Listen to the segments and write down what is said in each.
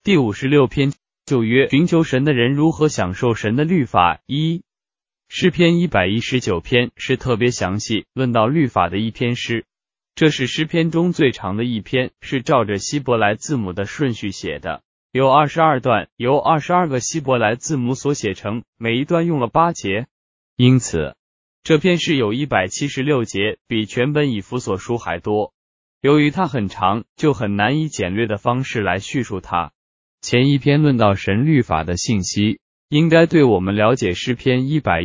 第56篇旧约寻求神的人如何享受神的律法。一、诗篇119篇是特别详细论到律法的一篇诗，这是诗篇中最长的一篇，是照着希伯来字母的顺序写的，有22段，由22个希伯来字母所写成，每一段用了8节，因此这篇诗有176节，比全本以弗所书还多。由于它很长，就很难以简略的方式来叙述它。前一篇论到神律法的信息，应该对我们了解诗篇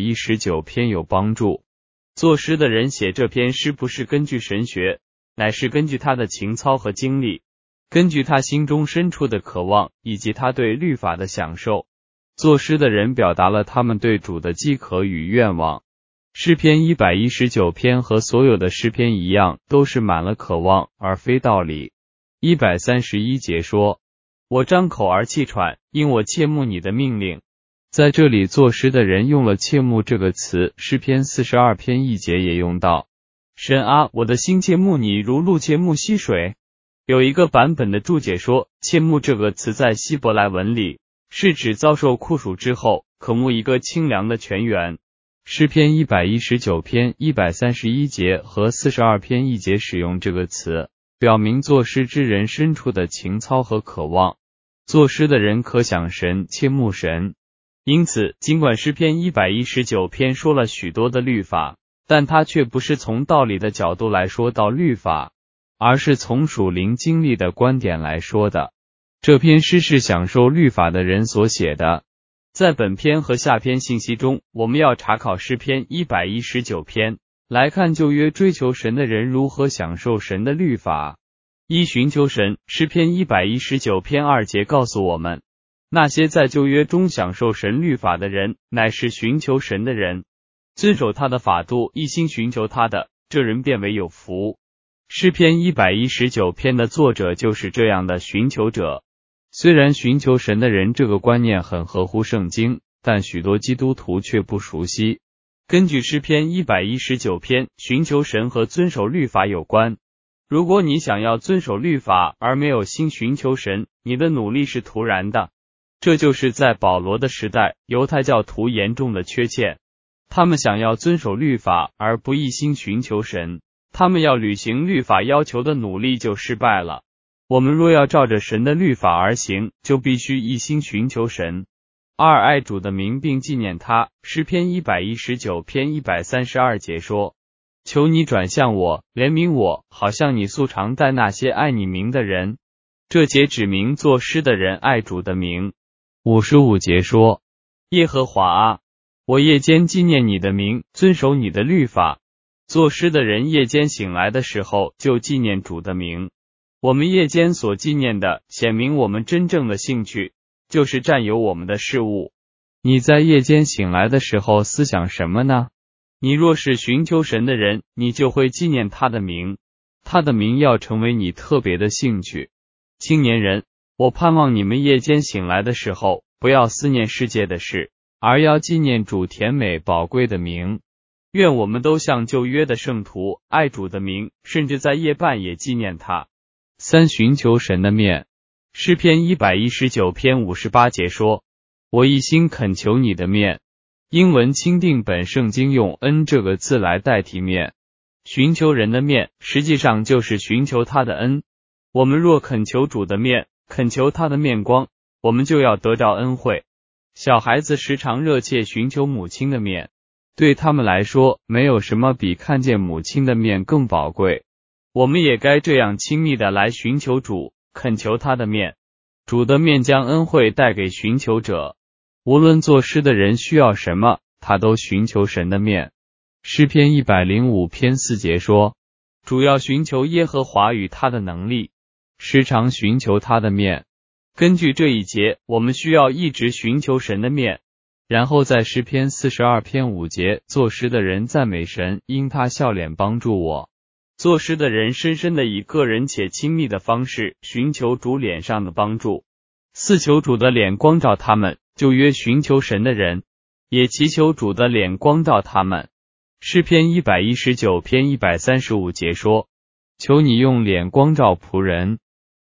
119篇有帮助。作诗的人写这篇诗不是根据神学，乃是根据他的情操和经历，根据他心中深处的渴望，以及他对律法的享受。作诗的人表达了他们对主的饥渴与愿望。诗篇119篇和所有的诗篇一样，都是满了渴望，而非道理。131节说，我张口而气喘，因我切慕你的命令。在这里作诗的人用了切慕这个词，诗篇42篇1节也用到，神啊，我的心切慕你如鹿切慕溪水。有一个版本的注解说，切慕这个词在希伯来文里是指遭受酷暑之后渴慕一个清凉的泉源。诗篇119篇131节和42篇1节使用这个词，表明作诗之人深处的情操和渴望。作诗的人可想神，切慕神。因此，尽管诗篇119篇说了许多的律法，但他却不是从道理的角度来说到律法，而是从属灵经历的观点来说的。这篇诗是享受律法的人所写的。在本篇和下篇信息中，我们要查考诗篇119篇，来看旧约追求神的人如何享受神的律法。一、寻求神。诗篇119篇2节告诉我们，那些在旧约中享受神律法的人，乃是寻求神的人，遵守他的法度，一心寻求他的，这人便为有福。诗篇119篇的作者就是这样的寻求者。虽然寻求神的人这个观念很合乎圣经，但许多基督徒却不熟悉。根据诗篇119篇，寻求神和遵守律法有关。如果你想要遵守律法而没有心寻求神，你的努力是徒然的。这就是在保罗的时代，犹太教徒严重的缺陷。他们想要遵守律法而不一心寻求神，他们要履行律法要求的努力就失败了。我们若要照着神的律法而行，就必须一心寻求神。二、爱主的名并纪念他。诗篇119篇132节说，求你转向我，怜悯我，好像你素常待那些爱你名的人。这节指明作诗的人爱主的名。55节说，耶和华啊，我夜间纪念你的名，遵守你的律法。作诗的人夜间醒来的时候就纪念主的名。我们夜间所纪念的，显明我们真正的兴趣，就是占有我们的事物。你在夜间醒来的时候思想什么呢？你若是寻求神的人，你就会纪念他的名，他的名要成为你特别的兴趣。青年人，我盼望你们夜间醒来的时候，不要思念世界的事，而要纪念主甜美宝贵的名。愿我们都像旧约的圣徒，爱主的名，甚至在夜半也纪念他。三、寻求神的面。诗篇119篇58节说，我一心恳求你的面。英文钦定本圣经用恩这个字来代替面。寻求人的面，实际上就是寻求他的恩。我们若恳求主的面，恳求他的面光，我们就要得着恩惠。小孩子时常热切寻求母亲的面，对他们来说，没有什么比看见母亲的面更宝贵。我们也该这样亲密的来寻求主，恳求他的面。主的面将恩惠带给寻求者。无论作诗的人需要什么，他都寻求神的面。诗篇105篇4节说，主要寻求耶和华与他的能力，时常寻求他的面。根据这一节，我们需要一直寻求神的面。然后在诗篇42篇5节，作诗的人赞美神，因他笑脸帮助我。作诗的人深深的以个人且亲密的方式寻求主脸上的帮助。四、求主的脸光照他们。旧约寻求神的人，也祈求主的脸光照他们。诗篇119篇135节说，求你用脸光照仆人。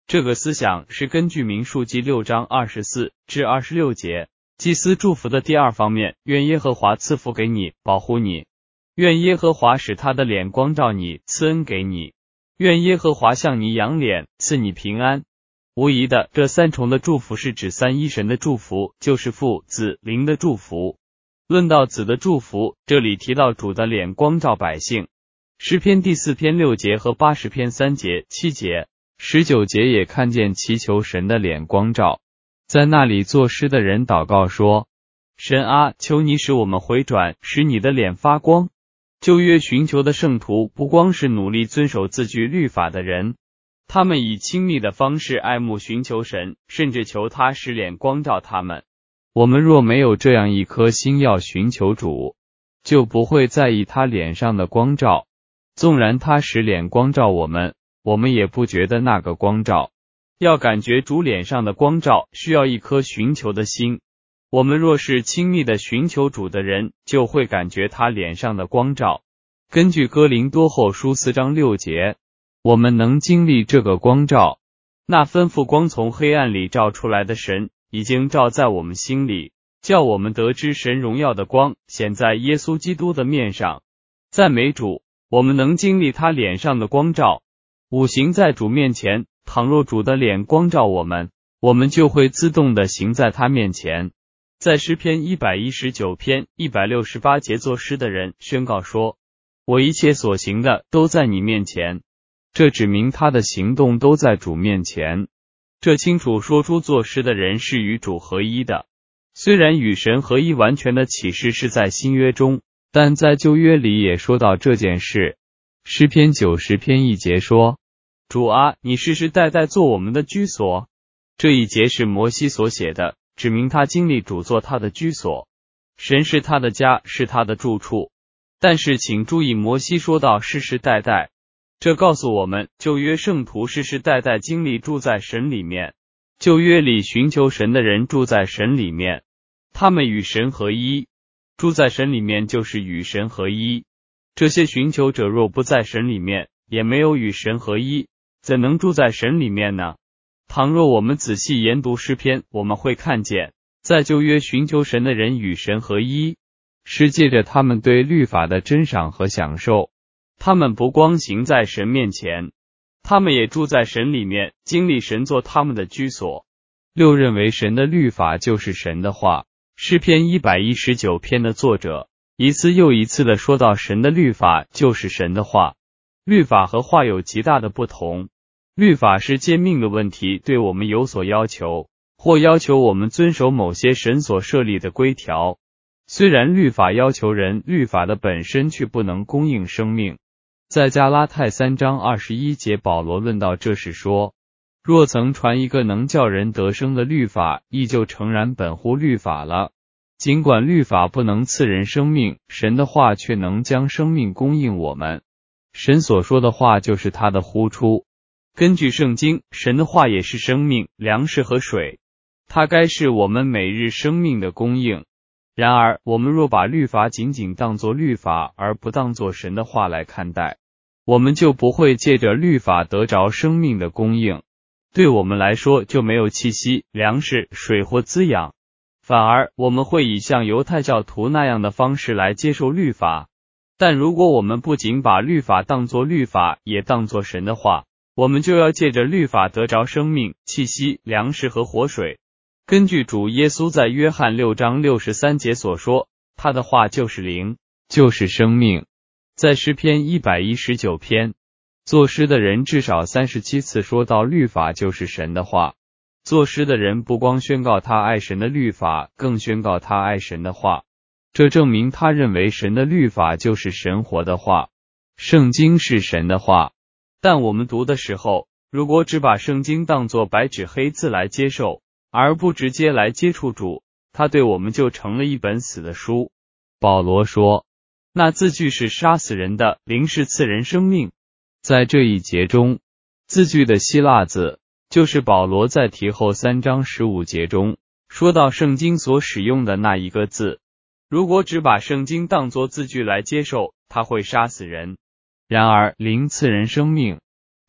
这个思想是根据民数记6章24至26节，祭司祝福的第二方面，愿耶和华赐福给你，保护你；愿耶和华使他的脸光照你，赐恩给你；愿耶和华向你仰脸，赐你平安。无疑的，这三重的祝福是指三一神的祝福，就是父、子、灵的祝福。论到子的祝福，这里提到主的脸光照百姓。诗篇第4篇6节和80篇3节、7节、19节也看见祈求神的脸光照。在那里作诗的人祷告说：神啊，求你使我们回转，使你的脸发光。旧约寻求的圣徒不光是努力遵守字句律法的人，他们以亲密的方式爱慕寻求神，甚至求他使脸光照他们。我们若没有这样一颗心要寻求主，就不会在意他脸上的光照。纵然他使脸光照我们，我们也不觉得那个光照。要感觉主脸上的光照，需要一颗寻求的心。我们若是亲密的寻求主的人，就会感觉他脸上的光照。根据哥林多后书4章6节，我们能经历这个光照。那吩咐光从黑暗里照出来的神，已经照在我们心里，叫我们得知神荣耀的光显在耶稣基督的面上。赞美主，我们能经历他脸上的光照。五行在主面前，倘若主的脸光照我们，我们就会自动的行在他面前。在诗篇119篇168节作诗的人宣告说：我一切所行的都在你面前。这指明他的行动都在主面前。这清楚说出作诗的人是与主合一的。虽然与神合一完全的启示是在新约中，但在旧约里也说到这件事。诗篇90篇1节说：主啊，你世世代代做我们的居所。这一节是摩西所写的，指明他经历主做他的居所。神是他的家，是他的住处。但是请注意，摩西说到世世代代，这告诉我们旧约圣徒世世代代经历住在神里面。旧约里寻求神的人住在神里面，他们与神合一。住在神里面就是与神合一。这些寻求者若不在神里面，也没有与神合一，怎能住在神里面呢？倘若我们仔细研读诗篇，我们会看见，在旧约寻求神的人与神合一，是借着他们对律法的珍赏和享受。他们不光行在神面前，他们也住在神里面，经历神做他们的居所。6认为神的律法就是神的话。诗篇119篇的作者一次又一次地说到神的律法就是神的话。律法和话有极大的不同。律法是诫命的问题，对我们有所要求，或要求我们遵守某些神所设立的规条。虽然律法要求人，律法的本身却不能供应生命。在加拉太3章21节，保罗论到这时说：若曾传一个能叫人得生的律法，亦就诚然本乎律法了。尽管律法不能赐人生命，神的话却能将生命供应我们。神所说的话就是他的呼出。根据圣经，神的话也是生命、粮食和水，它该是我们每日生命的供应。然而，我们若把律法仅仅当作律法，而不当作神的话来看待，我们就不会借着律法得着生命的供应。对我们来说，就没有气息、粮食、水或滋养，反而我们会以像犹太教徒那样的方式来接受律法。但如果我们不仅把律法当作律法，也当作神的话，我们就要借着律法得着生命、气息、粮食和活水。根据主耶稣在约翰6章63节所说，他的话就是灵，就是生命。在诗篇119篇，作诗的人至少37次说到律法就是神的话。作诗的人不光宣告他爱神的律法，更宣告他爱神的话。这证明他认为神的律法就是神活的话，圣经是神的话。但我们读的时候，如果只把圣经当作白纸黑字来接受，而不直接来接触主，它对我们就成了一本死的书。保罗说，那字句是杀死人的，灵是赐人生命。在这一节中，字句的希腊字，就是保罗在提后3章15节中说到圣经所使用的那一个字。如果只把圣经当作字句来接受，它会杀死人。然而灵赐人生命，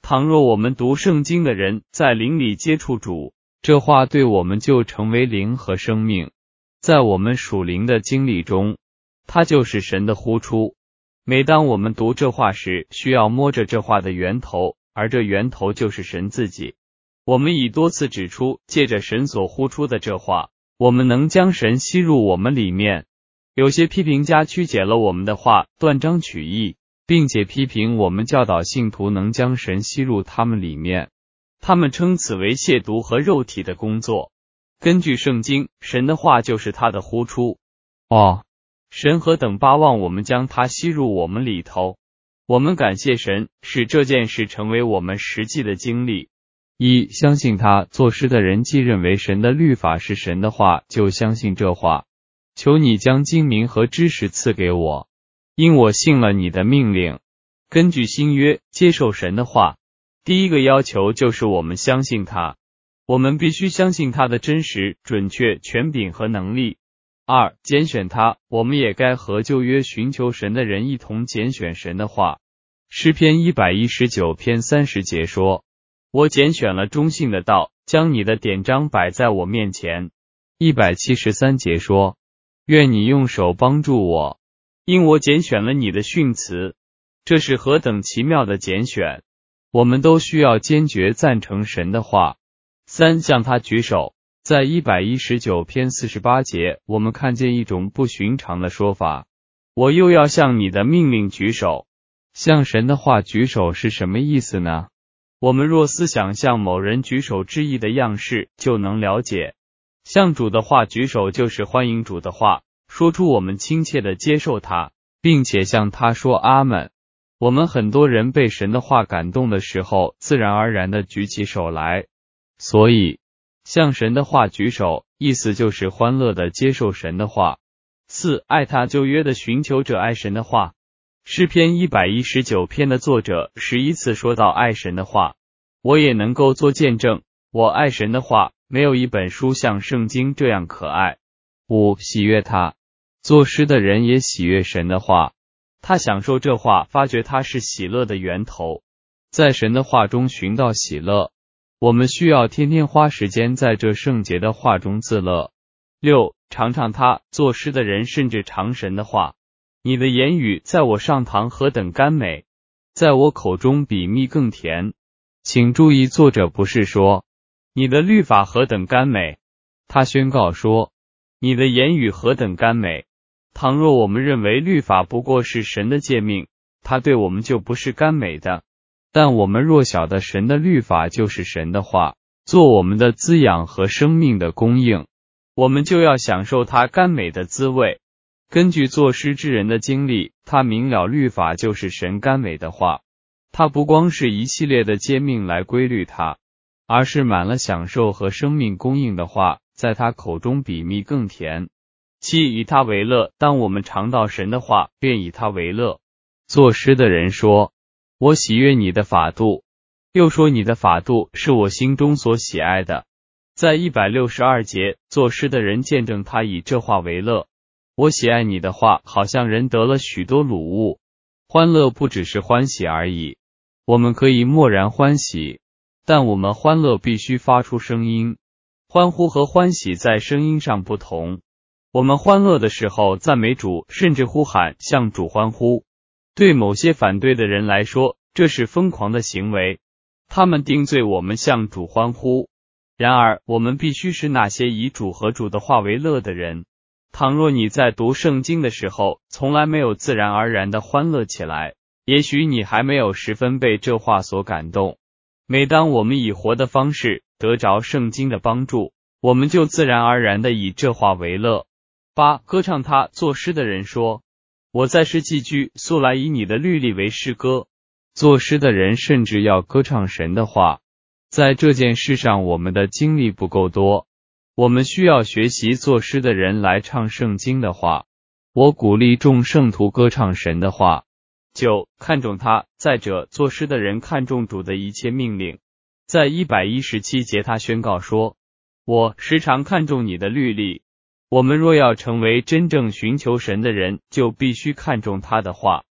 倘若我们读圣经的人在灵里接触主，这话对我们就成为灵和生命。在我们属灵的经历中，它就是神的呼出。每当我们读这话时，需要摸着这话的源头，而这源头就是神自己。我们已多次指出，借着神所呼出的这话，我们能将神吸入我们里面。有些批评家曲解了我们的话，断章取义，并且批评我们教导信徒能将神吸入他们里面。他们称此为亵渎和肉体的工作。根据圣经，神的话就是他的呼出。神何等巴望我们将他吸入我们里头。我们感谢神，使这件事成为我们实际的经历。一、相信他。作诗的人既认为神的律法是神的话，就相信这话。求你将精明和知识赐给我，因我信了你的命令。根据新约，接受神的话，第一个要求就是我们相信他。我们必须相信他的真实、准确、权柄和能力。二、拣选他。我们也该和旧约寻求神的人一同拣选神的话。诗篇119篇30节说，我拣选了忠信的道，将你的典章摆在我面前。173节说，愿你用手帮助我，因我拣选了你的训词。这是何等奇妙的拣选！我们都需要坚决赞成神的话。三、向他举手。在119篇48节，我们看见一种不寻常的说法，我又要向你的命令举手。向神的话举手是什么意思呢？我们若思想向某人举手之意的样式，就能了解。向主的话举手就是欢迎主的话，说出我们亲切地接受他，并且向他说阿们。我们很多人被神的话感动的时候，自然而然地举起手来。所以向神的话举手，意思就是欢乐地接受神的话。四、爱他。旧约的寻求者爱神的话。诗篇119篇的作者11次说到爱神的话。我也能够做见证，我爱神的话，没有一本书像圣经这样可爱。五、喜悦他。作诗的人也喜悦神的话，他享受这话，发觉它是喜乐的源头。在神的话中寻到喜乐，我们需要天天花时间在这圣洁的话中自乐。六、尝尝它。作诗的人甚至尝神的话。你的言语在我上膛何等甘美，在我口中比蜜更甜。请注意，作者不是说你的律法何等甘美，他宣告说你的言语何等甘美。倘若我们认为律法不过是神的诫命，它对我们就不是甘美的。但我们若晓得神的律法就是神的话，做我们的滋养和生命的供应，我们就要享受它甘美的滋味。根据作诗之人的经历，他明了律法就是神甘美的话。他不光是一系列的诫命来规律他，而是满了享受和生命供应的话，在他口中比蜜更甜。七、以他为乐。当我们尝到神的话，便以他为乐。作诗的人说，我喜悦你的法度，又说你的法度是我心中所喜爱的。在162节，作诗的人见证他以这话为乐。我喜爱你的话，好像人得了许多掳物。欢乐不只是欢喜而已，我们可以默然欢喜，但我们欢乐必须发出声音。欢呼和欢喜在声音上不同。我们欢乐的时候赞美主，甚至呼喊向主欢呼。对某些反对的人来说，这是疯狂的行为，他们定罪我们向主欢呼。然而，我们必须是那些以主和主的话为乐的人。倘若你在读圣经的时候从来没有自然而然的欢乐起来，也许你还没有十分被这话所感动。每当我们以活的方式得着圣经的帮助，我们就自然而然的以这话为乐。八、歌唱他。作诗的人说，我在世寄居，素来以你的律例为诗歌。作诗的人甚至要歌唱神的话。在这件事上我们的经历不够多，我们需要学习作诗的人来唱圣经的话。我鼓励众圣徒歌唱神的话。九、看重他。再者，作诗的人看重主的一切命令。在117节他宣告说，我时常看重你的律例。我们若要成为真正寻求神的人，就必须看重他的话。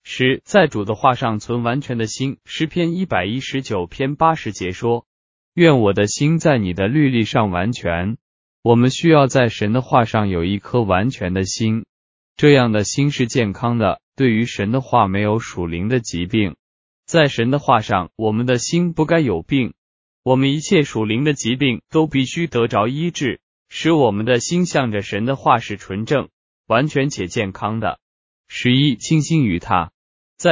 10在主的话上存完全的心。诗篇119篇80节说，愿我的心在你的律例上完全。我们需要在神的话上有一颗完全的心，这样的心是健康的，对于神的话没有属灵的疾病。在神的话上，我们的心不该有病。我们一切属灵的疾病都必须得着医治，使我们的心向着神的话是纯正、完全且健康的。11倾心于他。在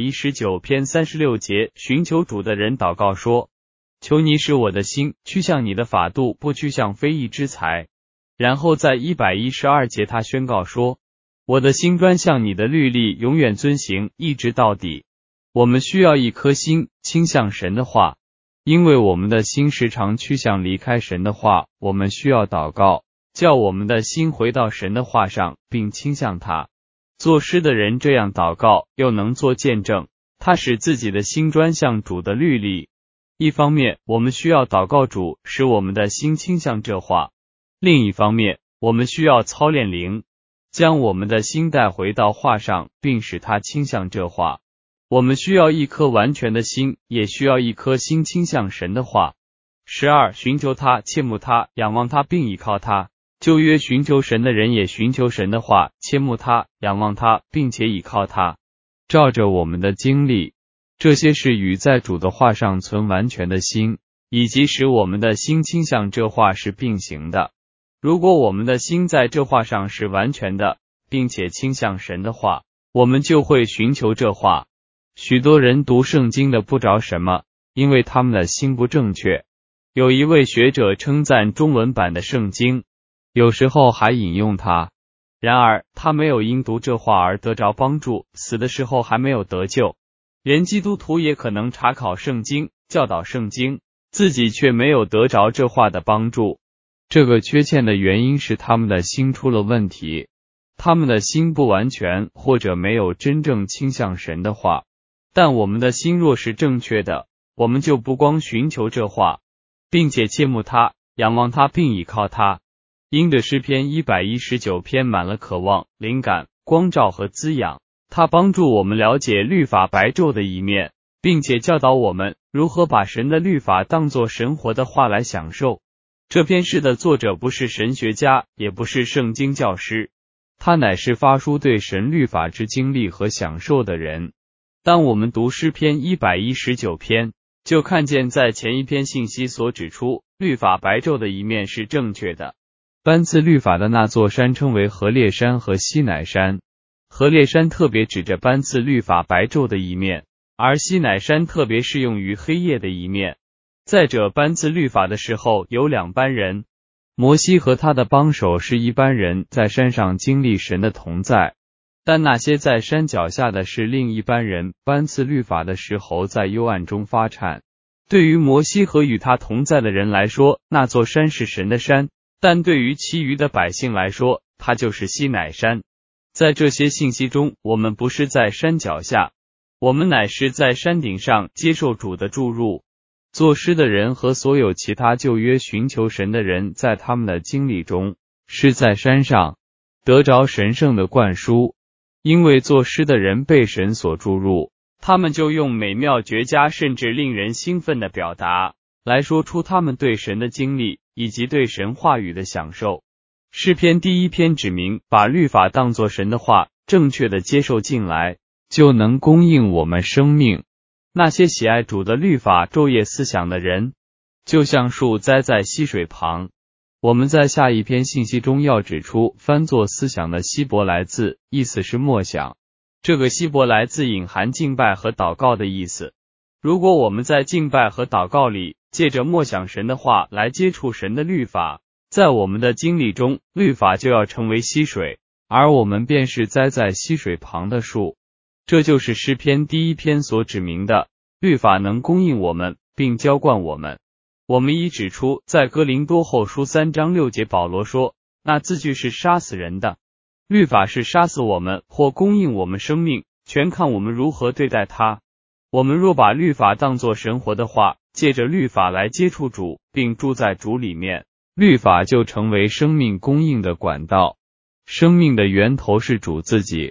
119篇36节，寻求主的人祷告说，求你使我的心趋向你的法度，不趋向非义之财。然后在112节他宣告说，我的心专向你的律例，永远遵行，一直到底。我们需要一颗心倾向神的话，因为我们的心时常趋向离开神的话，我们需要祷告，叫我们的心回到神的话上，并倾向他。作诗的人这样祷告，又能做见证，他使自己的心专向主的律例。一方面，我们需要祷告主，使我们的心倾向这话；另一方面，我们需要操练灵，将我们的心带回到话上，并使它倾向这话。我们需要一颗完全的心，也需要一颗心倾向神的话。12寻求他，切慕他，仰望他，并倚靠他。旧约寻求神的人也寻求神的话，切慕他，仰望他，并且倚靠他。照着我们的经历，这些是与在主的话上存完全的心，以及使我们的心倾向这话是并行的。如果我们的心在这话上是完全的，并且倾向神的话，我们就会寻求这话。许多人读圣经的不着什么，因为他们的心不正确。有一位学者称赞中文版的圣经，有时候还引用它。然而，他没有因读这话而得着帮助，死的时候还没有得救。连基督徒也可能查考圣经，教导圣经，自己却没有得着这话的帮助。这个缺欠的原因是他们的心出了问题，他们的心不完全，或者没有真正倾向神的话。但我们的心若是正确的，我们就不光寻求这话，并且切慕他，仰望他，并倚靠他。因着诗篇119篇满了渴望、灵感、光照和滋养，他帮助我们了解律法白昼的一面，并且教导我们如何把神的律法当作神活的话来享受。这篇诗的作者不是神学家，也不是圣经教师，他乃是发出对神律法之经历和享受的人。当我们读诗篇119篇，就看见在前一篇信息所指出，律法白昼的一面是正确的。颁赐律法的那座山称为何烈山和西乃山。何烈山特别指着颁赐律法白昼的一面，而西乃山特别适用于黑夜的一面。再者，颁赐律法的时候有两班人，摩西和他的帮手是一班人，在山上经历神的同在。但那些在山脚下的是另一班人，颁赐律法的时候在幽暗中发颤。对于摩西和与他同在的人来说，那座山是神的山，但对于其余的百姓来说，它就是西乃山。在这些信息中，我们不是在山脚下，我们乃是在山顶上接受主的注入。作诗的人和所有其他旧约寻求神的人，在他们的经历中是在山上得着神圣的灌输。因为作诗的人被神所注入，他们就用美妙绝佳甚至令人兴奋的表达来说出他们对神的经历以及对神话语的享受。诗篇第一篇指明，把律法当作神的话，正确的接受进来，就能供应我们生命。那些喜爱主的律法昼夜思想的人，就像树栽在溪水旁。我们在下一篇信息中要指出翻作思想的希伯来字，意思是默想。这个希伯来字隐含敬拜和祷告的意思。如果我们在敬拜和祷告里，借着默想神的话来接触神的律法，在我们的经历中，律法就要成为溪水，而我们便是栽在溪水旁的树。这就是诗篇第一篇所指明的，律法能供应我们，并浇灌我们。我们已指出，在哥林多后书3章6节，保罗说，那字句是杀死人的，律法是杀死我们或供应我们生命，全看我们如何对待它。我们若把律法当作神活的话，借着律法来接触主，并住在主里面，律法就成为生命供应的管道。生命的源头是主自己。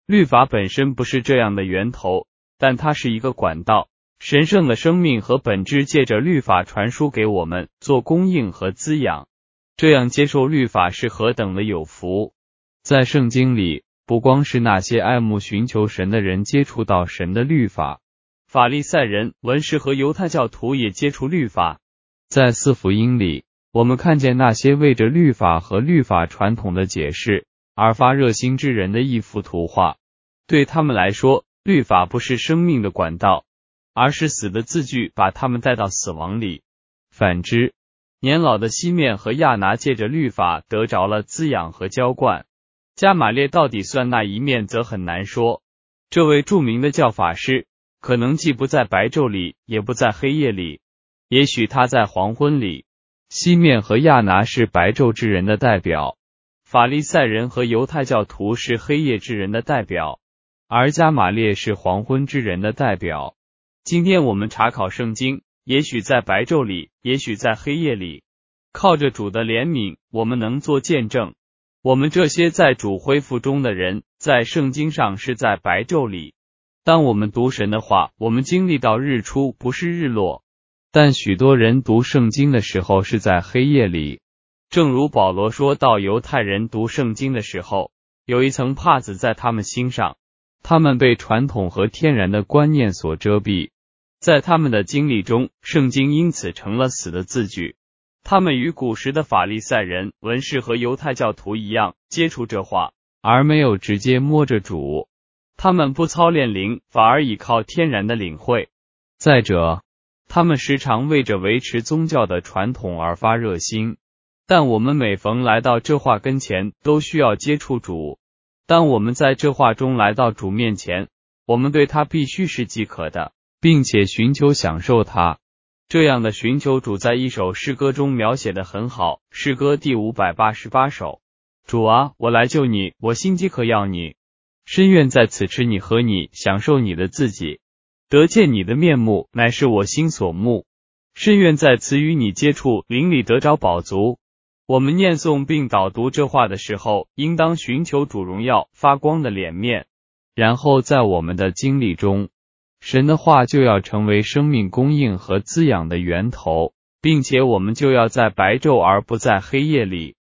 律法本身不是这样的源头，但它是一个管道，神圣的生命和本质借着律法传输给我们，做供应和滋养。这样接受律法是何等的有福！在圣经里，不光是那些爱慕寻求神的人接触到神的律法，法利赛人、文士和犹太教徒也接触律法。在四福音里，我们看见那些为着律法和律法传统的解释而发热心之人的一幅图画。对他们来说，律法不是生命的管道，而是死的字句把他们带到死亡里。反之，年老的西面和亚拿借着律法得着了滋养和浇灌。加玛列到底算那一面则很难说。这位著名的教法师可能既不在白昼里，也不在黑夜里，也许他在黄昏里。西面和亚拿是白昼之人的代表，法利赛人和犹太教徒是黑夜之人的代表，而加玛列是黄昏之人的代表。今天我们查考圣经，也许在白昼里，也许在黑夜里。靠着主的怜悯，我们能做见证。我们这些在主恢复中的人，在圣经上是在白昼里。当我们读神的话，我们经历到日出，不是日落。但许多人读圣经的时候是在黑夜里。正如保罗说到，犹太人读圣经的时候，有一层帕子在他们心上，他们被传统和天然的观念所遮蔽。在他们的经历中，圣经因此成了死的字句。他们与古时的法利赛人、文士和犹太教徒一样，接触这话，而没有直接摸着主。他们不操练灵，反而倚靠天然的领会。再者，他们时常为着维持宗教的传统而发热心。但我们每逢来到这话跟前，都需要接触主。当我们在这话中来到主面前，我们对他必须是饥渴的，并且寻求享受他。这样的寻求主在一首诗歌中描写得很好，诗歌第588首。主啊，我来救你，我心饥渴要你，深愿在此吃你喝你，享受你的自己，得见你的面目，乃是我心所慕。深愿在此与你接触，灵里得着饱足。我们念诵并导读这话的时候，应当寻求主荣耀发光的脸面，然后在我们的经历中，神的话就要成为生命供应和滋养的源头，并且我们就要在白昼而不在黑夜里。